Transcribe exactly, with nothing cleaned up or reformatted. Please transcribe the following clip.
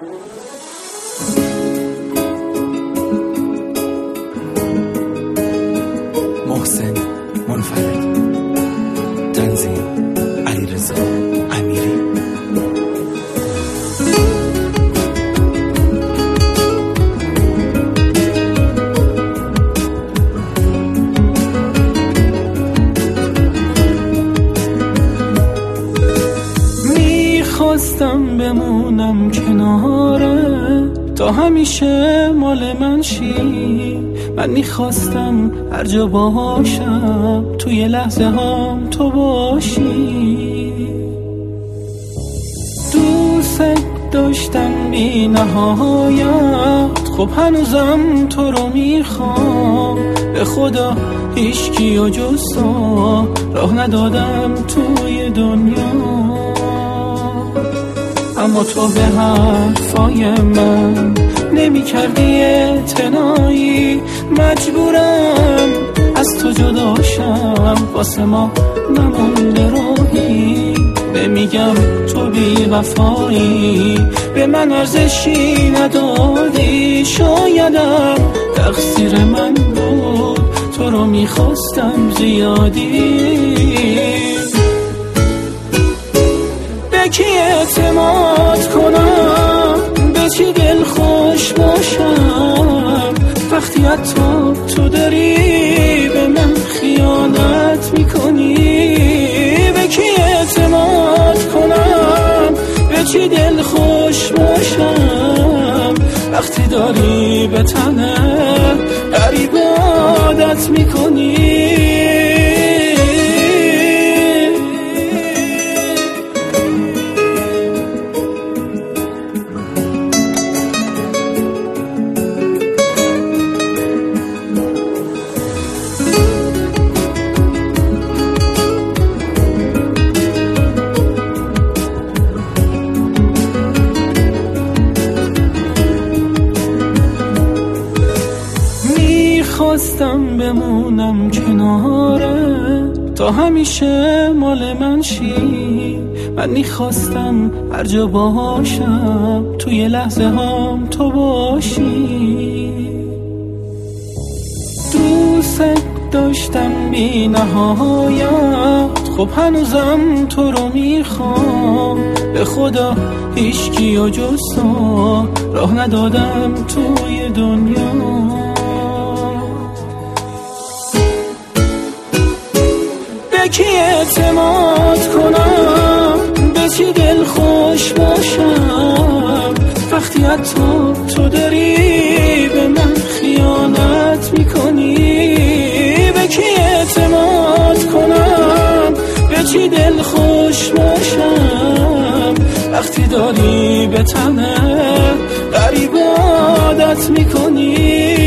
محسن منفرد، تنظیم علیرضا امیری. میخواستم بمونم کناره تا همیشه مال من شی. من میخواستم هر جا باشم توی لحظه هام تو باشی. دوست داشتم بی نهایت، خب هنوزم تو رو میخوام. به خدا هیچکی و جز تو راه ندادم توی دنیا. اما تو به حرفای من نمی کردی اعتنایی. مجبورم از تو جداشم، واسه ما نمونده راهی. بمیگم تو بی وفایی، به من ارزشی ندادی. شایدم تقصیر من بود، تو رو میخواستم زیادی. به کی اعتماد کنم، به چی دل خوش باشم، وقتی حتی تو داری به من خیانت میکنی. به کی اعتماد کنم، به چی دل خوش باشم، وقتی داری به تنه غریب عادت میکنی. میخواستم بمونم کناره تا همیشه مال من شی. من میخواستم هر جا باشم توی لحظه هام تو باشی. دوست داشتم بی نهایت، خب هنوزم تو رو میخوام. به خدا هیچکی و جز تو راه ندادم توی دنیا. به کی اعتماد کنم، به چی دل خوش باشم، وقتی حتی تو داری به من خیانت میکنی. به کی اعتماد کنم، به چی دل خوش باشم، وقتی داری به تنه غریب عادت میکنی.